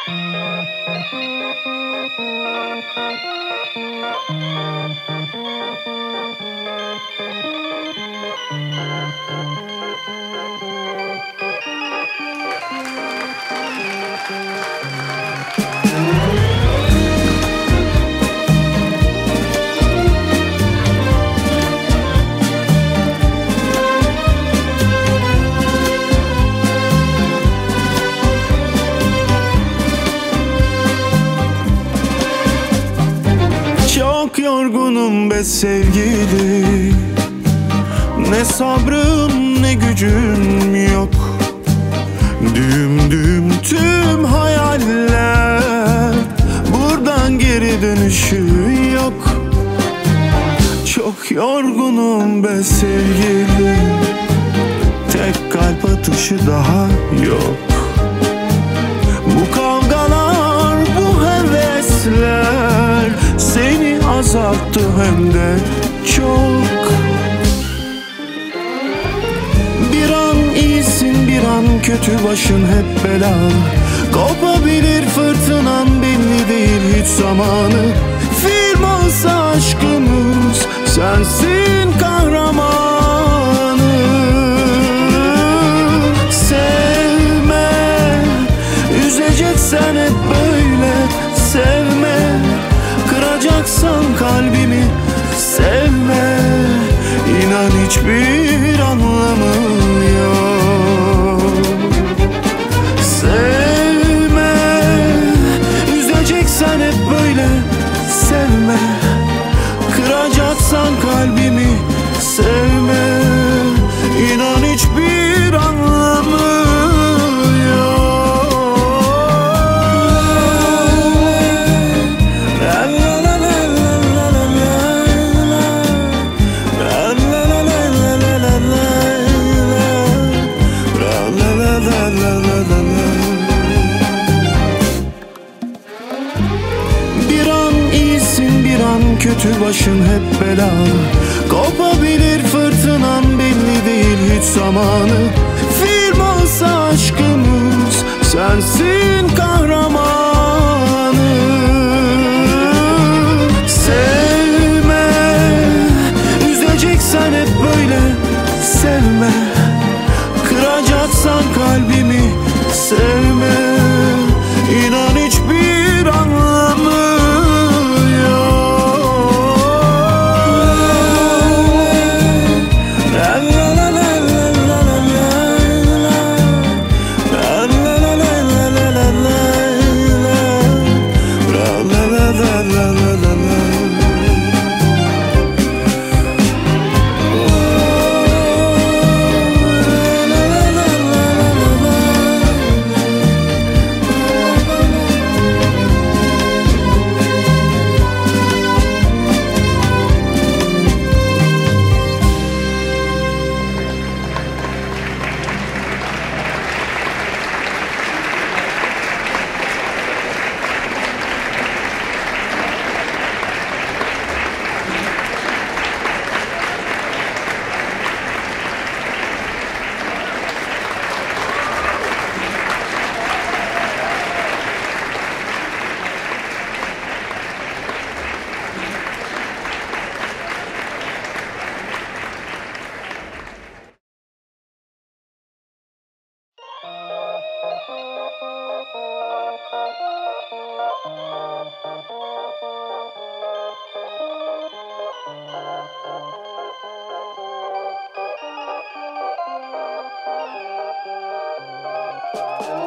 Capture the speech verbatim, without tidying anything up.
Çok yorgunum be sevgili, ne sabrım ne gücüm yok. Düğüm düğüm tüm hayaller, buradan geri dönüşü yok. Çok yorgunum be sevgili, tek kalp atışı daha yok. Bu kavgalar, bu hevesler seni azalttı hem de çok. Bir an iyisin, bir an kötü, başın hep belalı. Kopabilir fırtınan, belli değil hiç zamanı. Film olsa aşkımız, sensin kahramanı. Sevme, üzeceksen hep böyle sevme. Kıracaksan kalbimi sevme. İnan hiçbir anlamı yok. Sevme, üzeceksen hep böyle sevme. Kıracaksan kalbimi sevme. İnan hiçbir anlamı yok. La la la la la la la la. La la la la la la la la. La la la la la la la. Bir an iyisin, bir an kötü, başın hep belalı. Kopabilir fırtınan, belli değil hiç zamanı. Film olsa aşkımız, sensin kahramanı. Sevme, üzeceksen hep böyle sevme. Kıracaksan kalbimi sevme. İnan hiçbir anlamı yok. La la la la la la la la. La la la la la la la la. La la la la la la la. Thank you.